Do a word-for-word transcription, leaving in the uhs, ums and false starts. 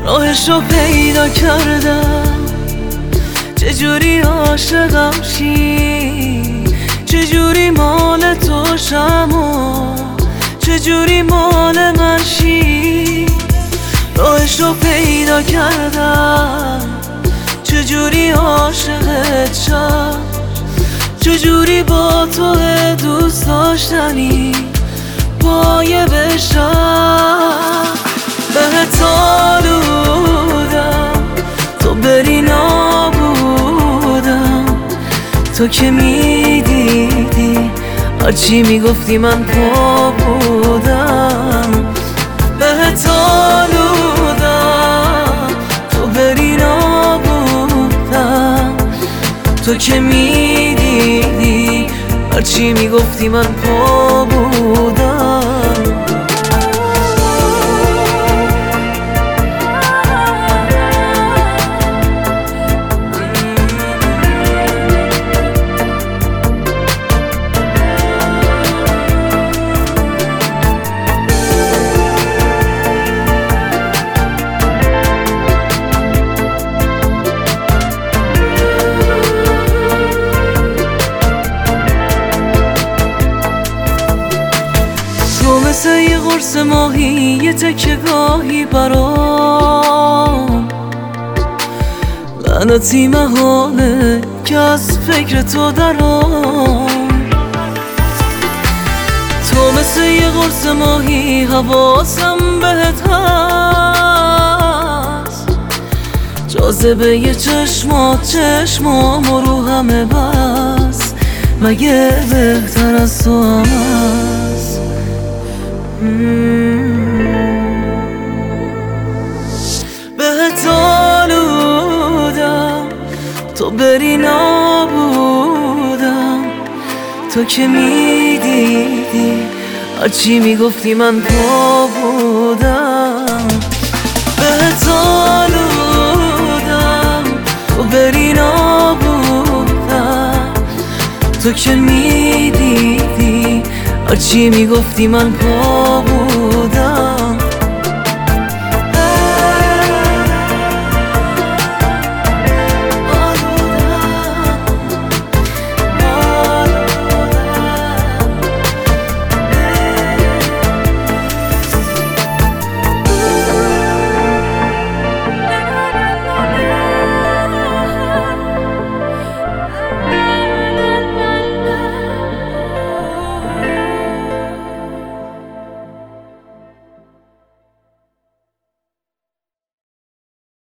راهشو پیدا کردم، چجوری عاشقم شی، چجوری مال تو شم و چجوری مال من شی. راهشو پیدا کردم، چجوری عاشقت شم، چجوری با تو دوست داشتنی پایه بشم. بهت آلودم تو بری نابودم، تو که میدیدی هرچی میگفتی من پا بودم. بهت آلودم تو بری نابودم، تو که میدیدی هرچی میگفتی من پا بودم. مثل یه قرص ماهی، یه تکه گاهی برام لعنتی محاله که از فکر تو درام. تو مثل یه قرص ماهی، حواسم بهت هست، جاذبه یه چشمات چشمام رو همه بس، مگه بهتر از تو هم هست؟ بهت آلودم تو بری نابودم، تو که میدیدی هرچی میگفتی من پا بودم. بهت آلودم تو بری نابودم، تو که میدیدی هرچی میگفتی من پا بودم.